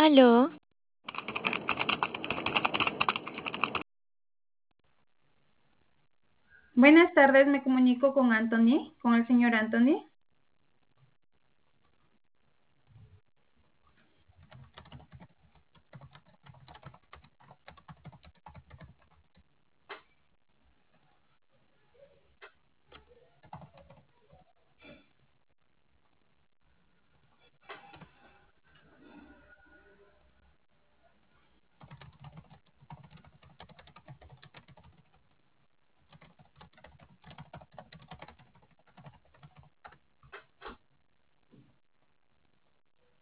Aló, Buenas tardes, me comunico con Anthony, con el señor Anthony.